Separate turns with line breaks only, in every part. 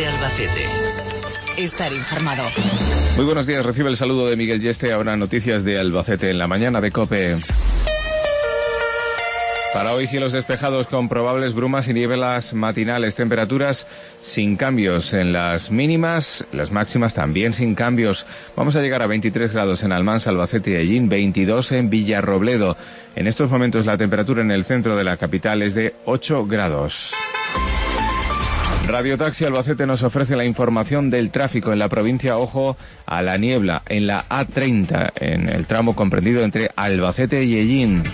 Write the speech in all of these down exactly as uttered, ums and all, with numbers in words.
COPE Albacete. Estar informado.
Muy buenos días, recibe el saludo de Miguel Yeste. Ahora noticias de Albacete en la mañana de COPE. Para hoy cielos despejados con probables brumas y nieblas matinales, temperaturas sin cambios en las mínimas, las máximas también sin cambios. Vamos a llegar a veintitrés grados en Almansa, Albacete y Hellín, veintidós en Villarrobledo. En estos momentos la temperatura en el centro de la capital es de ocho grados. Radio Taxi Albacete nos ofrece la información del tráfico en la provincia. Ojo a la niebla en la A treinta, en el tramo comprendido entre Albacete y Hellín.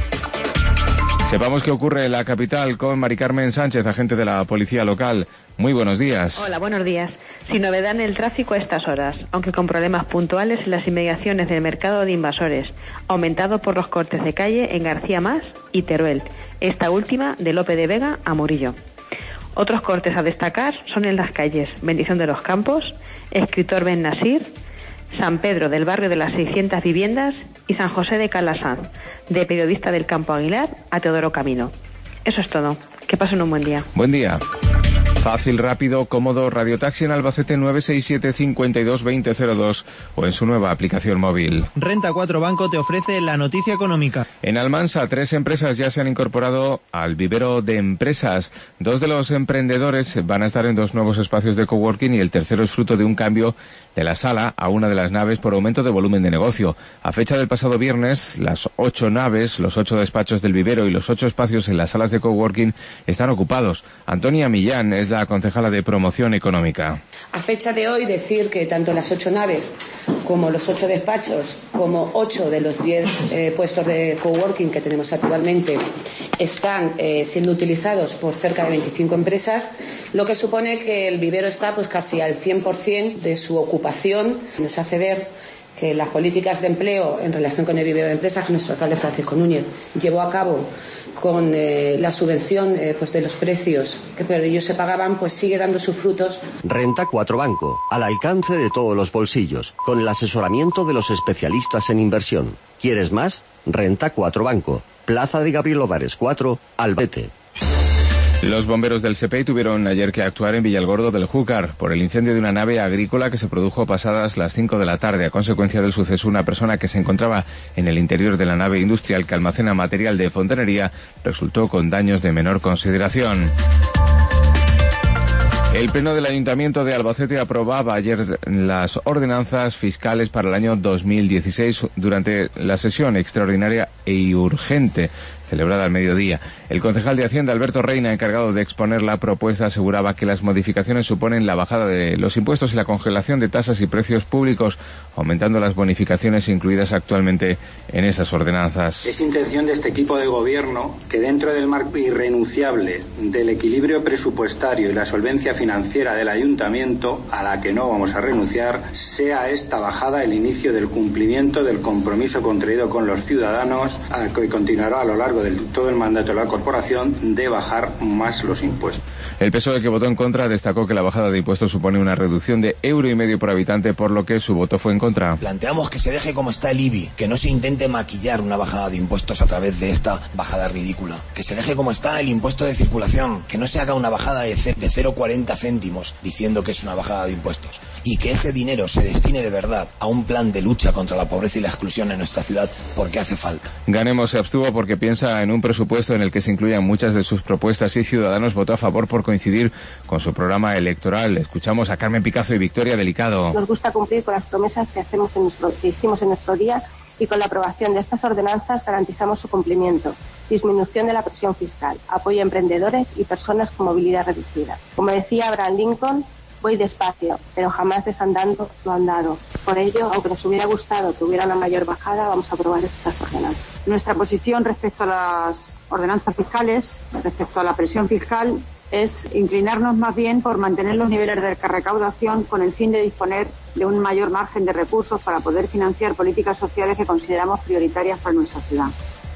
Sepamos qué ocurre en la capital con Mari Carmen Sánchez, agente de la policía local. Muy buenos días.
Hola, buenos días. Sin novedad en el tráfico a estas horas, aunque con problemas puntuales en las inmediaciones del mercado de Invasores, aumentado por los cortes de calle en García Mas y Teruel, esta última de Lope de Vega a Murillo. Otros cortes a destacar son en las calles Bendición de los Campos, Escritor Ben Nasir, San Pedro del barrio de las seiscientas viviendas y San José de Calasanz, de Periodista del Campo Aguilar a Teodoro Camino. Eso es todo. Que pasen un buen día.
Buen día. Fácil, rápido, cómodo, Radiotaxi en Albacete nueve seis siete, cinco dos dos cero cero dos o en su nueva aplicación móvil.
Renta cuatro Banco te ofrece la noticia económica.
En Almansa, tres empresas ya se han incorporado al vivero de empresas. Dos de los emprendedores van a estar en dos nuevos espacios de coworking y el tercero es fruto de un cambio de la sala a una de las naves por aumento de volumen de negocio. A fecha del pasado viernes, las ocho naves, los ocho despachos del vivero y los ocho espacios en las salas de coworking están ocupados. Antonia Millán es la concejala de Promoción Económica.
A fecha de hoy, decir que tanto las ocho naves como los ocho despachos, como ocho de los diez eh, puestos de coworking que tenemos actualmente están eh, siendo utilizados por cerca de veinticinco empresas, lo que supone que el vivero está pues casi al cien por ciento de su ocupación. Nos hace ver que las políticas de empleo en relación con el vivero de empresas que nuestro alcalde Francisco Núñez llevó a cabo con eh, la subvención eh, pues de los precios que por ellos se pagaban, pues sigue dando sus frutos.
Renta cuatro Banco, al alcance de todos los bolsillos, con el asesoramiento de los especialistas en inversión. ¿Quieres más? Renta cuatro Banco, Plaza de Gabriel Odares cuatro, Albete.
Los bomberos del SEPEI tuvieron ayer que actuar en Villalgordo del Júcar por el incendio de una nave agrícola que se produjo pasadas las cinco de la tarde. A consecuencia del suceso, una persona que se encontraba en el interior de la nave industrial que almacena material de fontanería resultó con daños de menor consideración. El Pleno del Ayuntamiento de Albacete aprobaba ayer las ordenanzas fiscales para el año dos mil dieciséis durante la sesión extraordinaria e urgente celebrada al mediodía. El concejal de Hacienda, Alberto Reina, encargado de exponer la propuesta, aseguraba que las modificaciones suponen la bajada de los impuestos y la congelación de tasas y precios públicos, aumentando las bonificaciones incluidas actualmente en esas ordenanzas.
Es intención de este equipo de gobierno que, dentro del marco irrenunciable del equilibrio presupuestario y la solvencia financiera del ayuntamiento, a la que no vamos a renunciar, sea esta bajada el inicio del cumplimiento del compromiso contraído con los ciudadanos, que continuará a lo largo de todo el mandato de la corporación, de bajar más los impuestos.
El P S O E, que votó en contra, destacó que la bajada de impuestos supone una reducción de euro y medio por habitante, por lo que su voto fue en contra.
Planteamos que se deje como está el I B I, que no se intente maquillar una bajada de impuestos a través de esta bajada ridícula, que se deje como está el impuesto de circulación, que no se haga una bajada de cero coma cuarenta céntimos diciendo que es una bajada de impuestos, y que ese dinero se destine de verdad a un plan de lucha contra la pobreza y la exclusión en nuestra ciudad, porque hace falta.
Ganemos se abstuvo porque piensa en un presupuesto en el que se incluyan muchas de sus propuestas y Ciudadanos votó a favor por coincidir con su programa electoral. Escuchamos a Carmen Picazo y Victoria Delicado.
Nos gusta cumplir con las promesas que, hacemos en nuestro, que hicimos en nuestro día, y con la aprobación de estas ordenanzas garantizamos su cumplimiento. Disminución de la presión fiscal, apoyo a emprendedores y personas con movilidad reducida. Como decía Abraham Lincoln, voy despacio, pero jamás desandando lo andado. Por ello, aunque nos hubiera gustado que hubiera una mayor bajada, vamos a aprobar estas ordenanzas.
Nuestra posición respecto a las ordenanzas fiscales, respecto a la presión fiscal, es inclinarnos más bien por mantener los niveles de recaudación con el fin de disponer de un mayor margen de recursos para poder financiar políticas sociales que consideramos prioritarias para nuestra ciudad.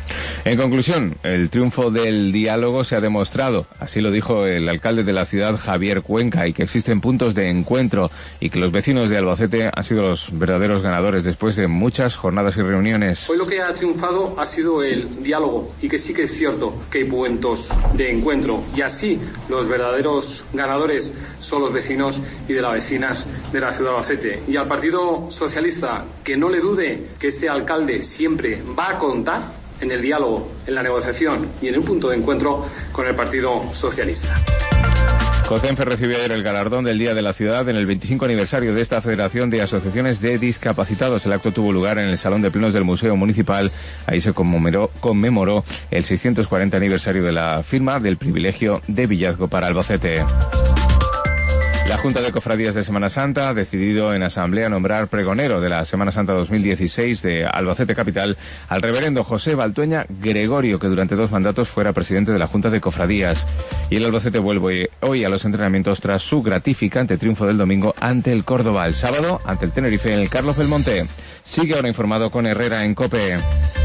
En conclusión, el triunfo del diálogo se ha demostrado, así lo dijo el alcalde de la ciudad, Javier Cuenca, y que existen puntos de encuentro y que los vecinos de Albacete han sido los verdaderos ganadores después de muchas jornadas y reuniones.
Hoy lo que ha triunfado ha sido el diálogo y que sí que es cierto que hay puntos de encuentro y así los verdaderos ganadores son los vecinos y de las vecinas de la ciudad de Albacete. Y al Partido Socialista, que no le dude que este alcalde siempre va a contar en el diálogo, en la negociación y en un punto de encuentro con el Partido Socialista.
COCENFE recibió ayer el galardón del Día de la Ciudad en el veinticinco aniversario de esta Federación de Asociaciones de Discapacitados. El acto tuvo lugar en el Salón de Plenos del Museo Municipal. Ahí se conmemoró, conmemoró el seiscientos cuarenta aniversario de la firma del privilegio de Villazgo para Albacete. La Junta de Cofradías de Semana Santa ha decidido en asamblea nombrar pregonero de la Semana Santa dos mil dieciséis de Albacete Capital al reverendo José Baltueña Gregorio, que durante dos mandatos fuera presidente de la Junta de Cofradías. Y el Albacete vuelve hoy a los entrenamientos tras su gratificante triunfo del domingo ante el Córdoba, el sábado ante el Tenerife en el Carlos Belmonte. Sigue ahora informado con Herrera en COPE.